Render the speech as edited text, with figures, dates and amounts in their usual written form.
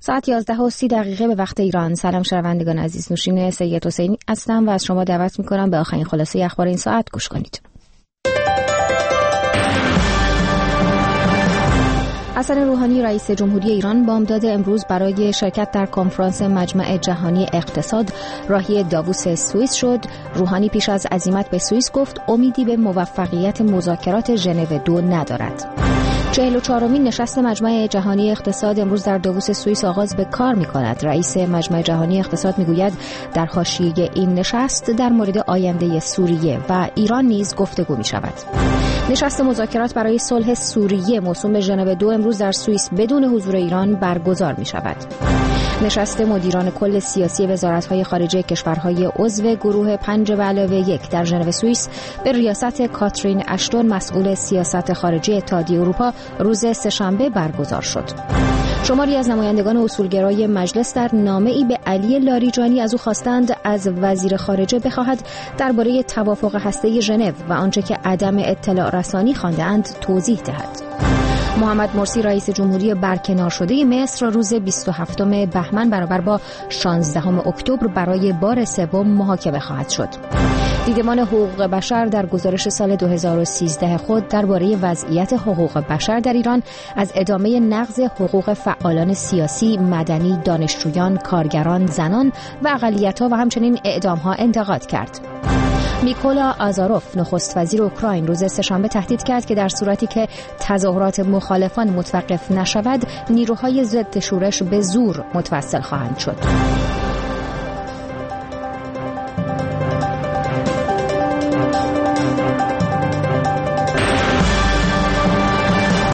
ساعت 11:30 به وقت ایران. سلام شنوندگان عزیز، نوشین سید حسینی هستم و از شما دعوت می‌کنم به آخرین خلاصه اخبار این ساعت گوش کنید. حسن روحانی رئیس جمهوری ایران بامداد امروز برای شرکت در کنفرانس مجمع جهانی اقتصاد راهی داووس سوئیس شد. روحانی پیش از عزیمت به سوئیس گفت امیدی به موفقیت مذاکرات ژنو 2 ندارد. 44مین نشست مجمع جهانی اقتصاد امروز در داووس سوئیس آغاز به کار می‌کند. رئیس مجمع جهانی اقتصاد می‌گوید در حاشیه این نشست در مورد آینده سوریه و ایران نیز گفتگو می‌شود. نشست مذاکرات برای صلح سوریه موسوم به ژنو 2 امروز در سوئیس بدون حضور ایران برگزار می‌شود. نشست مدیران کل سیاسی وزارت‌های خارجه کشورهای عضو گروه 5+1 در ژنو سوئیس به ریاست کاترین اشتون مسئول سیاست خارجی اتحادیه اروپا روز سه‌شنبه برگزار شد. شماری از نمایندگان اصولگرای مجلس در نامه‌ای به علی لاریجانی از او خواستند از وزیر خارجه بخواهد درباره توافق هسته‌ای ژنو و آنچه که عدم اطلاع رسانی خوانده‌اند توضیح دهد. محمد مرسی رئیس جمهوری برکنار شده مصر روز 27 بهمن برابر با 16 اکتبر برای بار سوم محاکمه خواهد شد. دیدمان حقوق بشر در گزارش سال 2013 خود درباره وضعیت حقوق بشر در ایران از ادامه نقض حقوق فعالان سیاسی، مدنی، دانشجویان، کارگران، زنان و اقلیت‌ها و همچنین اعدام‌ها انتقاد کرد. میکولا آزاروف نخست وزیر اوکراین روز سه‌شنبه تهدید کرد که در صورتی که تظاهرات مخالفان متوقف نشود نیروهای ضد شورش به زور متوسل خواهند شد.